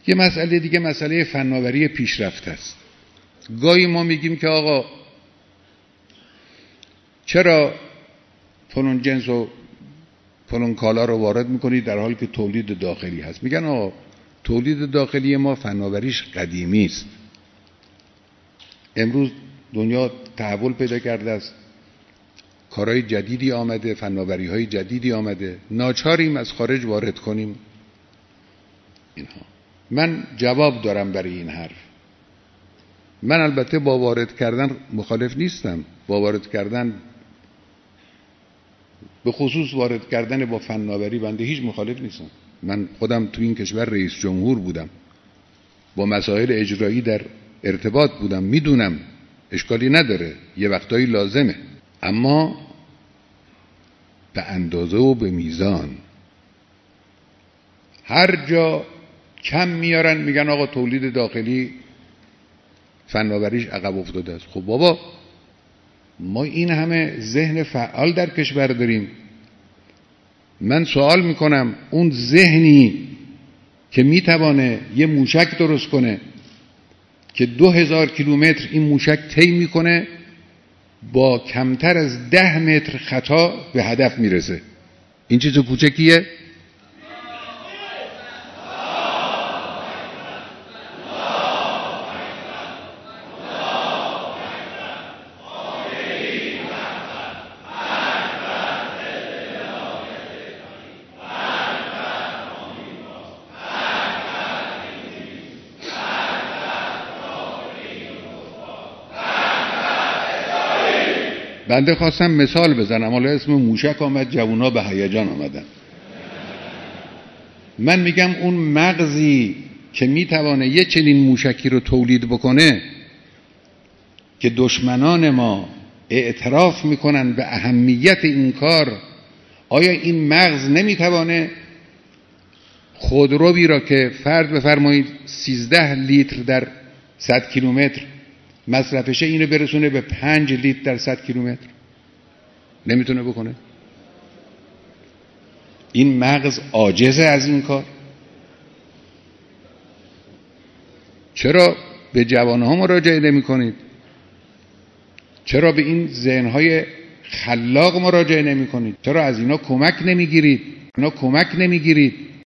یه مسئله دیگه مسئله فناوری پیشرفته است. گاهی ما میگیم که آقا چرا فلان جنس و فلان کالا رو وارد میکنید در حالی که تولید داخلی هست؟ میگن آقا تولید داخلی ما فناوریش قدیمی است. امروز دنیا تحول پیدا کرده است، کارهای جدیدی آمده، فناوری‌های جدیدی آمده، ناچاریم از خارج وارد کنیم اینها. من جواب دارم برای این حرف. من البته با وارد کردن مخالف نیستم، با وارد کردن، به خصوص وارد کردن با فناوری، بنده هیچ مخالف نیستم. من خودم تو این کشور رئیس جمهور بودم، با مسائل اجرایی در ارتباط بودم، میدونم اشکالی نداره، یه وقتایی لازمه، اما به اندازه و به میزان. هر جا کم میارن میگن آقا تولید داخلی فناوریش عقب افتاده است. خب بابا ما این همه ذهن فعال در کشور داریم. من سوال میکنم اون ذهنی که میتوانه یه موشک درست کنه که 2000 کیلومتر این موشک طی میکنه، با کمتر از 10 متر خطا به هدف میرسه، این چیز کوچکیه؟ بنده خواستم مثال بزنم، حالا اسم موشک آمد، جوونا به هیجان آمدن. من میگم اون مغزی که میتوانه یه چنین موشکی رو تولید بکنه که دشمنان ما اعتراف میکنن به اهمیت این کار، آیا این مغز نمیتوانه خودرویی را که فرض بفرمایید 13 لیتر در 100 کیلومتر مصرفشه، اینو برسونه به 5 لیتر در 100 کیلومتر؟ نمیتونه بکنه؟ این مغز عاجزه از این کار. چرا به جوانها مراجعه نمی کنید؟ چرا به این ذهنهای خلاق مراجعه نمی کنید؟ چرا از اینا کمک نمی گیرید؟